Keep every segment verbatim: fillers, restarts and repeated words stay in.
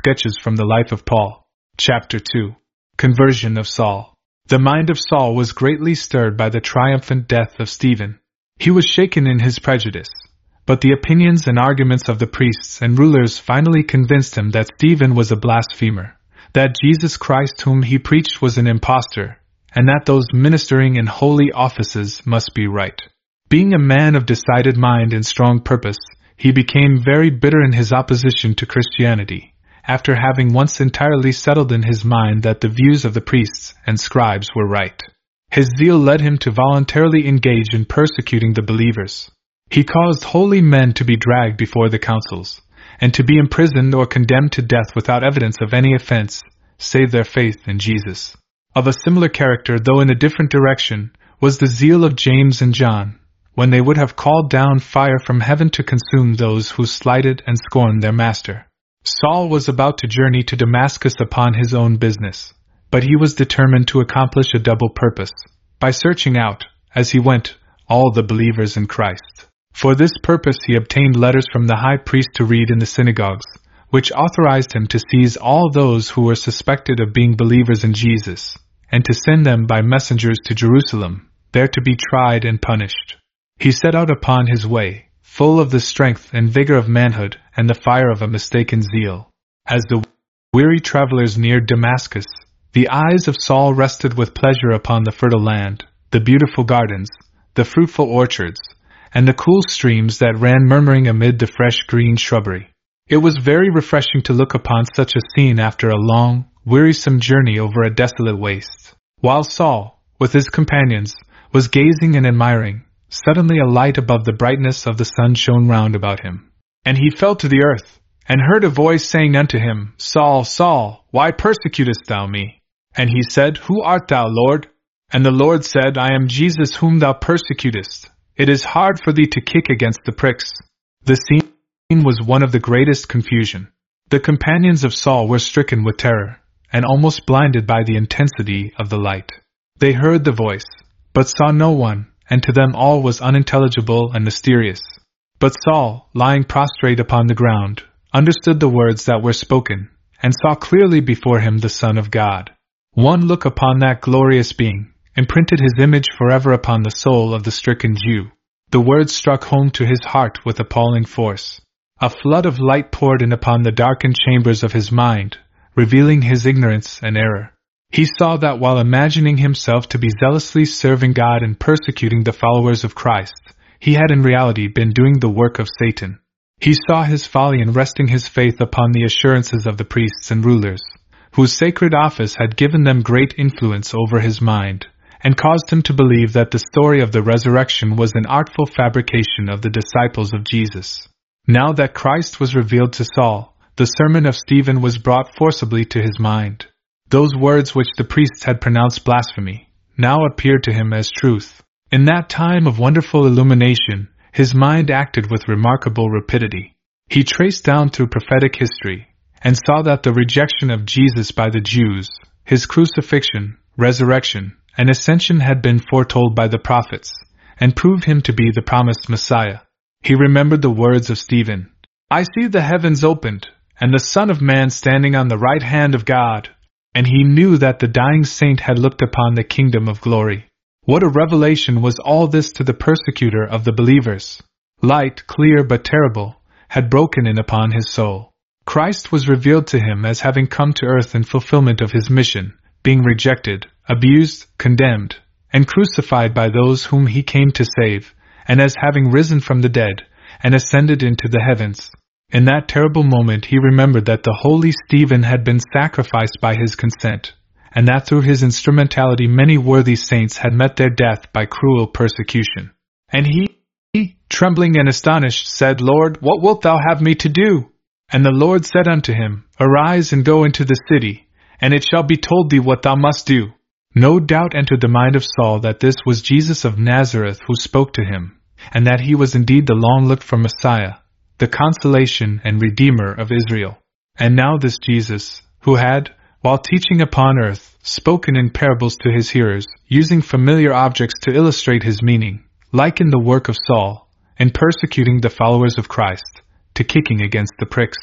Sketches from the Life of Paul. Chapter two. Conversion of Saul. The mind of Saul was greatly stirred by the triumphant death of Stephen. He was shaken in his prejudice, but the opinions and arguments of the priests and rulers finally convinced him that Stephen was a blasphemer, that Jesus Christ whom he preached was an impostor, and that those ministering in holy offices must be right. Being a man of decided mind and strong purpose, he became very bitter in his opposition to Christianity, after having once entirely settled in his mind that the views of the priests and scribes were right. His zeal led him to voluntarily engage in persecuting the believers. He caused holy men to be dragged before the councils, and to be imprisoned or condemned to death without evidence of any offense, save their faith in Jesus. Of a similar character, though in a different direction, was the zeal of James and John, when they would have called down fire from heaven to consume those who slighted and scorned their master. Saul was about to journey to Damascus upon his own business, but he was determined to accomplish a double purpose, by searching out, as he went, all the believers in Christ. For this purpose he obtained letters from the high priest to read in the synagogues, which authorized him to seize all those who were suspected of being believers in Jesus, and to send them by messengers to Jerusalem, there to be tried and punished. He set out upon his way, full of the strength and vigor of manhood and the fire of a mistaken zeal. As the weary travelers neared Damascus, the eyes of Saul rested with pleasure upon the fertile land, the beautiful gardens, the fruitful orchards, and the cool streams that ran murmuring amid the fresh green shrubbery. It was very refreshing to look upon such a scene after a long, wearisome journey over a desolate waste. While Saul, with his companions, was gazing and admiring, suddenly a light above the brightness of the sun shone round about him. And he fell to the earth, and heard a voice saying unto him, Saul, Saul, why persecutest thou me? And he said, Who art thou, Lord? And the Lord said, I am Jesus whom thou persecutest. It is hard for thee to kick against the pricks. The scene was one of the greatest confusion. The companions of Saul were stricken with terror, and almost blinded by the intensity of the light. They heard the voice, but saw no one, and to them all was unintelligible and mysterious. But Saul, lying prostrate upon the ground, understood the words that were spoken, and saw clearly before him the Son of God. One look upon that glorious being imprinted his image forever upon the soul of the stricken Jew. The words struck home to his heart with appalling force. A flood of light poured in upon the darkened chambers of his mind, revealing his ignorance and error. He saw that while imagining himself to be zealously serving God and persecuting the followers of Christ, he had in reality been doing the work of Satan. He saw his folly in resting his faith upon the assurances of the priests and rulers, whose sacred office had given them great influence over his mind, and caused him to believe that the story of the resurrection was an artful fabrication of the disciples of Jesus. Now that Christ was revealed to Saul, the sermon of Stephen was brought forcibly to his mind. Those words which the priests had pronounced blasphemy now appeared to him as truth. In that time of wonderful illumination, his mind acted with remarkable rapidity. He traced down through prophetic history, and saw that the rejection of Jesus by the Jews, his crucifixion, resurrection, and ascension had been foretold by the prophets, and proved him to be the promised Messiah. He remembered the words of Stephen, I see the heavens opened, and the Son of Man standing on the right hand of God. And he knew that the dying saint had looked upon the kingdom of glory. What a revelation was all this to the persecutor of the believers! Light, clear but terrible, had broken in upon his soul. Christ was revealed to him as having come to earth in fulfillment of his mission, being rejected, abused, condemned, and crucified by those whom he came to save, and as having risen from the dead, and ascended into the heavens. In that terrible moment he remembered that the holy Stephen had been sacrificed by his consent, and that through his instrumentality many worthy saints had met their death by cruel persecution. And he, he, trembling and astonished, said, Lord, what wilt thou have me to do? And the Lord said unto him, Arise and go into the city, and it shall be told thee what thou must do. No doubt entered the mind of Saul that this was Jesus of Nazareth who spoke to him, and that he was indeed the long-looked-for Messiah, the consolation and Redeemer of Israel. And now this Jesus, who had, while teaching upon earth, spoken in parables to his hearers, using familiar objects to illustrate his meaning, likened the work of Saul, in persecuting the followers of Christ, to kicking against the pricks.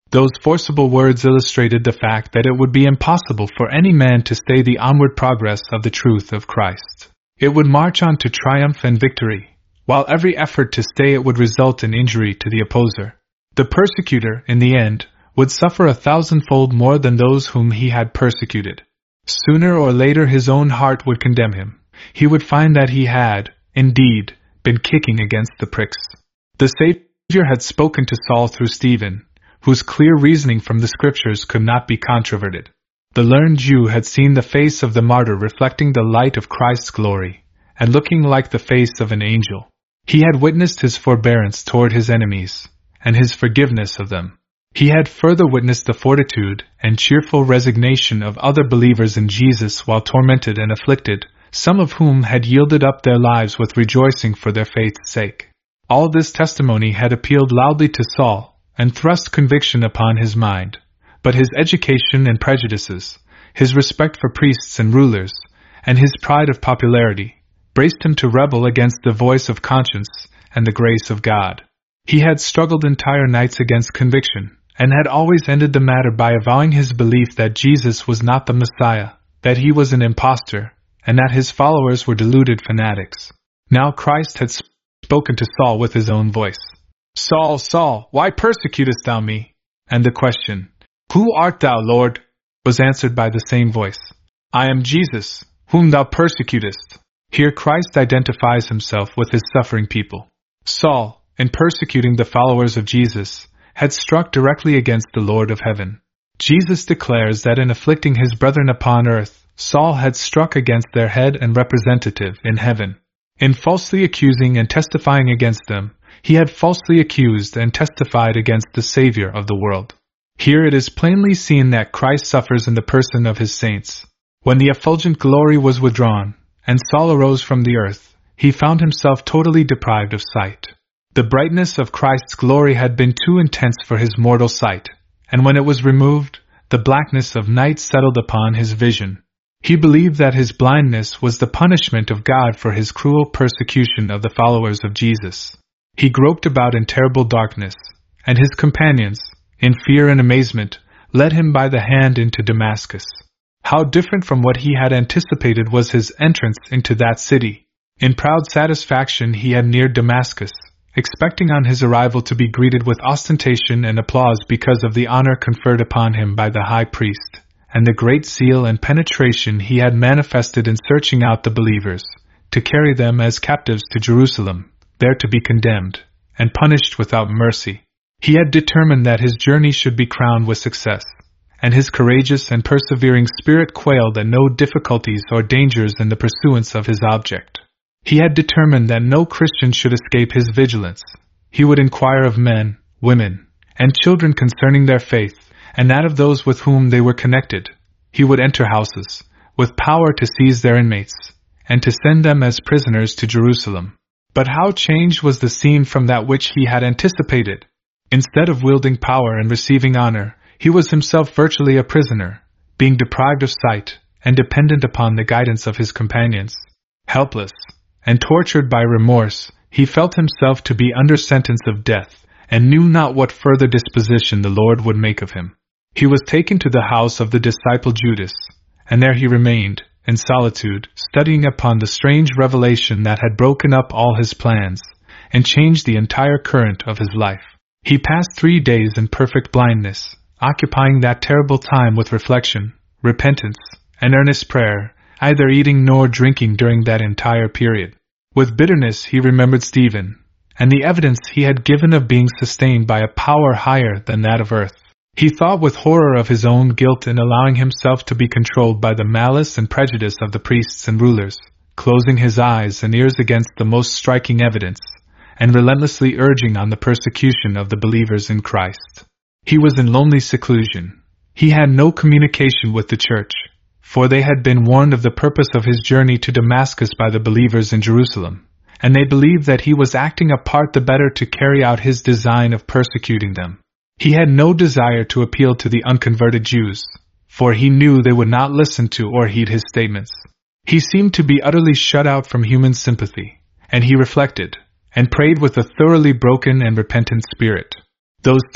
Those forcible words illustrated the fact that it would be impossible for any man to stay the onward progress of the truth of Christ. It would march on to triumph and victory, while every effort to stay it would result in injury to the opposer. The persecutor, in the end, would suffer a thousandfold more than those whom he had persecuted. Sooner or later his own heart would condemn him. He would find that he had, indeed, been kicking against the pricks. The Savior had spoken to Saul through Stephen, whose clear reasoning from the Scriptures could not be controverted. The learned Jew had seen the face of the martyr reflecting the light of Christ's glory, and looking like the face of an angel. He had witnessed his forbearance toward his enemies, and his forgiveness of them. He had further witnessed the fortitude and cheerful resignation of other believers in Jesus while tormented and afflicted, some of whom had yielded up their lives with rejoicing for their faith's sake. All this testimony had appealed loudly to Saul, and thrust conviction upon his mind, but his education and prejudices, his respect for priests and rulers, and his pride of popularity, braced him to rebel against the voice of conscience and the grace of God. He had struggled entire nights against conviction, and had always ended the matter by avowing his belief that Jesus was not the Messiah, that he was an impostor, and that his followers were deluded fanatics. Now Christ had spoken to Saul with his own voice. "Saul, Saul, why persecutest thou me?" And the question, "Who art thou, Lord?" was answered by the same voice. "I am Jesus, whom thou persecutest." Here Christ identifies himself with his suffering people. Saul, in persecuting the followers of Jesus, had struck directly against the Lord of heaven. Jesus declares that in afflicting his brethren upon earth, Saul had struck against their head and representative in heaven. In falsely accusing and testifying against them, he had falsely accused and testified against the Savior of the world. Here it is plainly seen that Christ suffers in the person of his saints. When the effulgent glory was withdrawn, and Saul arose from the earth, he found himself totally deprived of sight. The brightness of Christ's glory had been too intense for his mortal sight, and when it was removed, the blackness of night settled upon his vision. He believed that his blindness was the punishment of God for his cruel persecution of the followers of Jesus. He groped about in terrible darkness, and his companions, in fear and amazement, led him by the hand into Damascus. How different from what he had anticipated was his entrance into that city. In proud satisfaction he had neared Damascus, expecting on his arrival to be greeted with ostentation and applause because of the honor conferred upon him by the high priest, and the great zeal and penetration he had manifested in searching out the believers, to carry them as captives to Jerusalem, there to be condemned, and punished without mercy. He had determined that his journey should be crowned with success, and his courageous and persevering spirit quailed at no difficulties or dangers in the pursuance of his object. He had determined that no Christian should escape his vigilance. He would inquire of men, women, and children concerning their faith, and that of those with whom they were connected. He would enter houses, with power to seize their inmates, and to send them as prisoners to Jerusalem. But how changed was the scene from that which he had anticipated! Instead of wielding power and receiving honor, he was himself virtually a prisoner, being deprived of sight, and dependent upon the guidance of his companions. Helpless, and tortured by remorse, he felt himself to be under sentence of death, and knew not what further disposition the Lord would make of him. He was taken to the house of the disciple Judas, and there he remained, in solitude, studying upon the strange revelation that had broken up all his plans, and changed the entire current of his life. He passed three days in perfect blindness, occupying that terrible time with reflection, repentance, and earnest prayer, either eating nor drinking during that entire period. With bitterness he remembered Stephen, and the evidence he had given of being sustained by a power higher than that of earth. He thought with horror of his own guilt in allowing himself to be controlled by the malice and prejudice of the priests and rulers, closing his eyes and ears against the most striking evidence, and relentlessly urging on the persecution of the believers in Christ. He was in lonely seclusion. He had no communication with the church, for they had been warned of the purpose of his journey to Damascus by the believers in Jerusalem, and they believed that he was acting a part the better to carry out his design of persecuting them. He had no desire to appeal to the unconverted Jews, for he knew they would not listen to or heed his statements. He seemed to be utterly shut out from human sympathy, and he reflected, and prayed with a thoroughly broken and repentant spirit. Those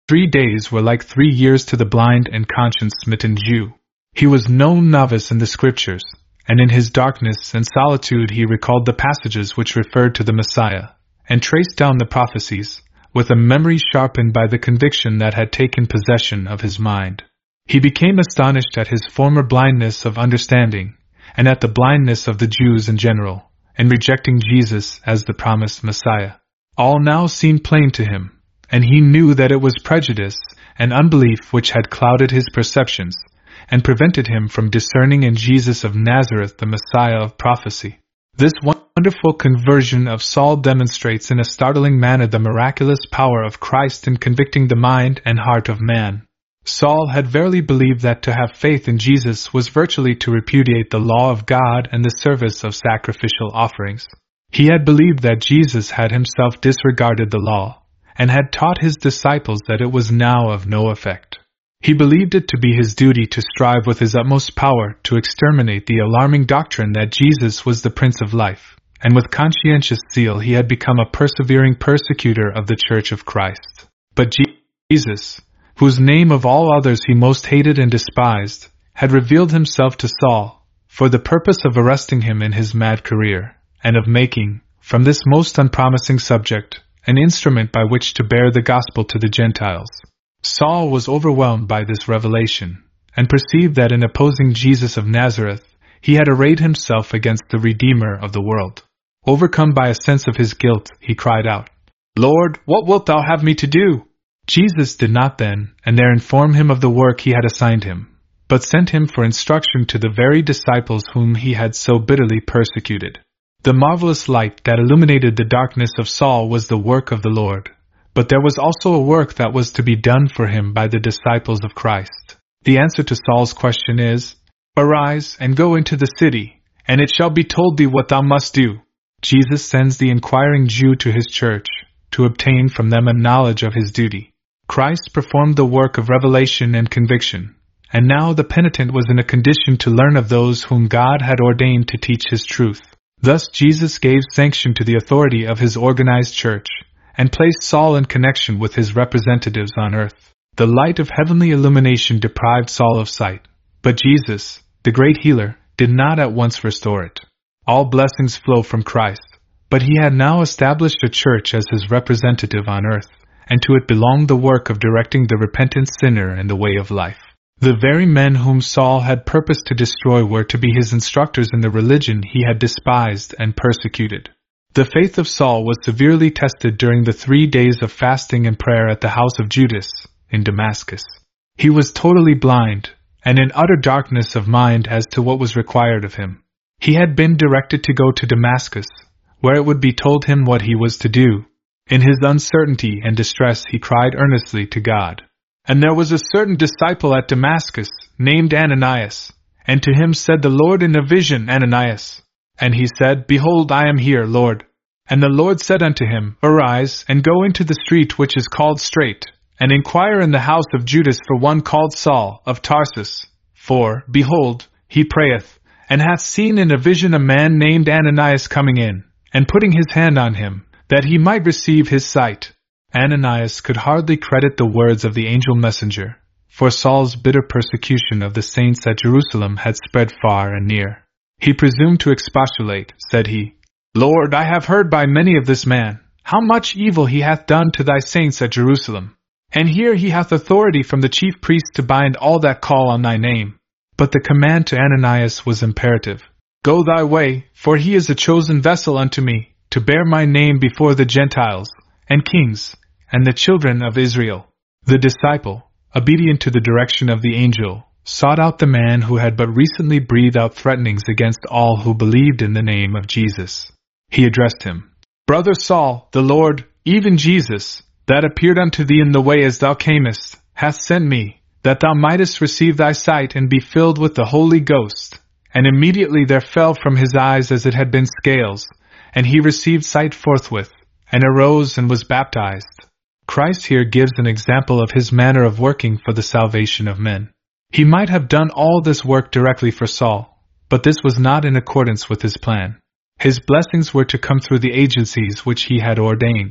three days were like three years to the blind and conscience-smitten Jew. He was no novice in the Scriptures, and in his darkness and solitude he recalled the passages which referred to the Messiah, and traced down the prophecies, with a memory sharpened by the conviction that had taken possession of his mind. He became astonished at his former blindness of understanding, and at the blindness of the Jews in general, in rejecting Jesus as the promised Messiah. All now seemed plain to him, and he knew that it was prejudice and unbelief which had clouded his perceptions, and prevented him from discerning in Jesus of Nazareth the Messiah of prophecy. This wonderful conversion of Saul demonstrates in a startling manner the miraculous power of Christ in convicting the mind and heart of man. Saul had verily believed that to have faith in Jesus was virtually to repudiate the law of God and the service of sacrificial offerings. He had believed that Jesus had himself disregarded the law, and had taught his disciples that it was now of no effect. He believed it to be his duty to strive with his utmost power to exterminate the alarming doctrine that Jesus was the Prince of Life, and with conscientious zeal he had become a persevering persecutor of the Church of Christ. But Jesus, whose name of all others he most hated and despised, had revealed himself to Saul, for the purpose of arresting him in his mad career, and of making, from this most unpromising subject, an instrument by which to bear the gospel to the Gentiles. Saul was overwhelmed by this revelation, and perceived that in opposing Jesus of Nazareth, he had arrayed himself against the Redeemer of the world. Overcome by a sense of his guilt, he cried out, "Lord, what wilt thou have me to do?" Jesus did not then and there inform him of the work he had assigned him, but sent him for instruction to the very disciples whom he had so bitterly persecuted. The marvelous light that illuminated the darkness of Saul was the work of the Lord, but there was also a work that was to be done for him by the disciples of Christ. The answer to Saul's question is, "Arise and go into the city, and it shall be told thee what thou must do." Jesus sends the inquiring Jew to his church, to obtain from them a knowledge of his duty. Christ performed the work of revelation and conviction, and now the penitent was in a condition to learn of those whom God had ordained to teach his truth. Thus Jesus gave sanction to the authority of his organized church, and placed Saul in connection with his representatives on earth. The light of heavenly illumination deprived Saul of sight, but Jesus, the great healer, did not at once restore it. All blessings flow from Christ, but he had now established a church as his representative on earth, and to it belonged the work of directing the repentant sinner in the way of life. The very men whom Saul had purposed to destroy were to be his instructors in the religion he had despised and persecuted. The faith of Saul was severely tested during the three days of fasting and prayer at the house of Judas, in Damascus. He was totally blind, and in utter darkness of mind as to what was required of him. He had been directed to go to Damascus, where it would be told him what he was to do. In his uncertainty and distress he cried earnestly to God. And there was a certain disciple at Damascus, named Ananias, and to him said the Lord in a vision, Ananias. And he said, Behold, I am here, Lord. And the Lord said unto him, Arise, and go into the street which is called Straight, and inquire in the house of Judas for one called Saul, of Tarsus. For, behold, he prayeth, and hath seen in a vision a man named Ananias coming in, and putting his hand on him, that he might receive his sight. Ananias could hardly credit the words of the angel messenger, for Saul's bitter persecution of the saints at Jerusalem had spread far and near. He presumed to expostulate, said he, Lord, I have heard by many of this man, how much evil he hath done to thy saints at Jerusalem. And here he hath authority from the chief priests to bind all that call on thy name. But the command to Ananias was imperative. Go thy way, for he is a chosen vessel unto me, to bear my name before the Gentiles, and kings, and the children of Israel. The disciple, obedient to the direction of the angel, sought out the man who had but recently breathed out threatenings against all who believed in the name of Jesus. He addressed him, Brother Saul, the Lord, even Jesus, that appeared unto thee in the way as thou camest, hath sent me, that thou mightest receive thy sight and be filled with the Holy Ghost. And immediately there fell from his eyes as it had been scales, and he received sight forthwith, and arose and was baptized. Christ here gives an example of his manner of working for the salvation of men. He might have done all this work directly for Saul, but this was not in accordance with his plan. His blessings were to come through the agencies which he had ordained.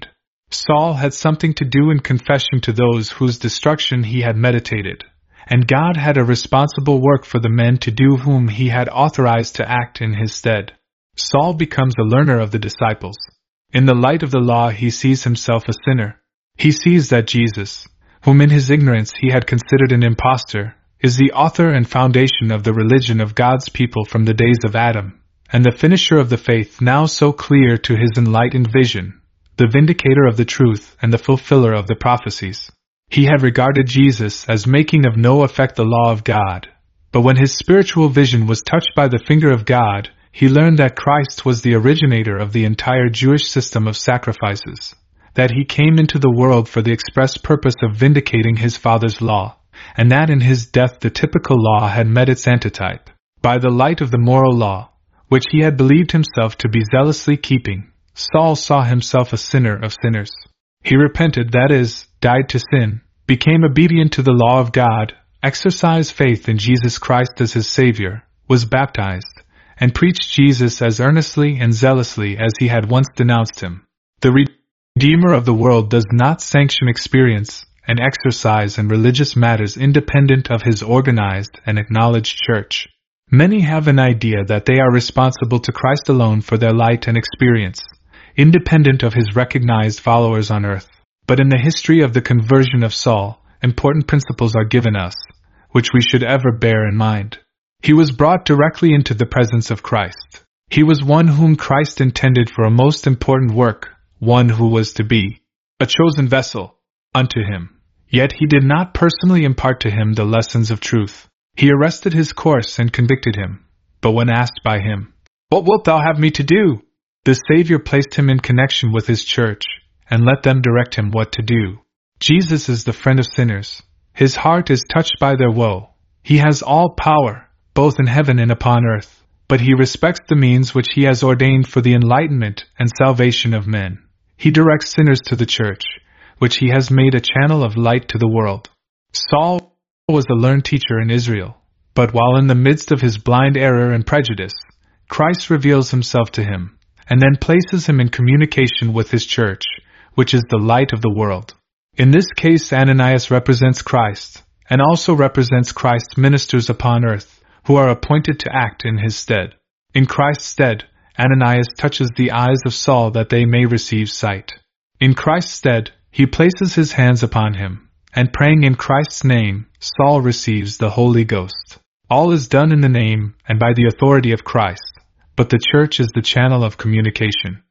Saul had something to do in confession to those whose destruction he had meditated, and God had a responsible work for the men to do whom he had authorized to act in his stead. Saul becomes a learner of the disciples. In the light of the law he sees himself a sinner. He sees that Jesus, whom in his ignorance he had considered an impostor, is the author and foundation of the religion of God's people from the days of Adam, and the finisher of the faith now so clear to his enlightened vision, the vindicator of the truth and the fulfiller of the prophecies. He had regarded Jesus as making of no effect the law of God, but when his spiritual vision was touched by the finger of God, he learned that Christ was the originator of the entire Jewish system of sacrifices, that he came into the world for the express purpose of vindicating his Father's law, and that in his death the typical law had met its antitype. By the light of the moral law, which he had believed himself to be zealously keeping, Saul saw himself a sinner of sinners. He repented, that is, died to sin, became obedient to the law of God, exercised faith in Jesus Christ as his Savior, was baptized, and preached Jesus as earnestly and zealously as he had once denounced him. The Redeemer of the world does not sanction experience and exercise in religious matters independent of his organized and acknowledged church. Many have an idea that they are responsible to Christ alone for their light and experience, independent of his recognized followers on earth. But in the history of the conversion of Saul, important principles are given us, which we should ever bear in mind. He was brought directly into the presence of Christ. He was one whom Christ intended for a most important work, one who was to be a chosen vessel unto him. Yet he did not personally impart to him the lessons of truth. He arrested his course and convicted him. But when asked by him, "What wilt thou have me to do?" the Savior placed him in connection with his church, and let them direct him what to do. Jesus is the friend of sinners. His heart is touched by their woe. He has all power, both in heaven and upon earth, but he respects the means which he has ordained for the enlightenment and salvation of men. He directs sinners to the church, which he has made a channel of light to the world. Saul was a learned teacher in Israel, but while in the midst of his blind error and prejudice, Christ reveals himself to him, and then places him in communication with his church, which is the light of the world. In this case, Ananias represents Christ, and also represents Christ's ministers upon earth, who are appointed to act in his stead. In Christ's stead, Ananias touches the eyes of Saul that they may receive sight. In Christ's stead, he places his hands upon him, and praying in Christ's name, Saul receives the Holy Ghost. All is done in the name and by the authority of Christ, but the church is the channel of communication.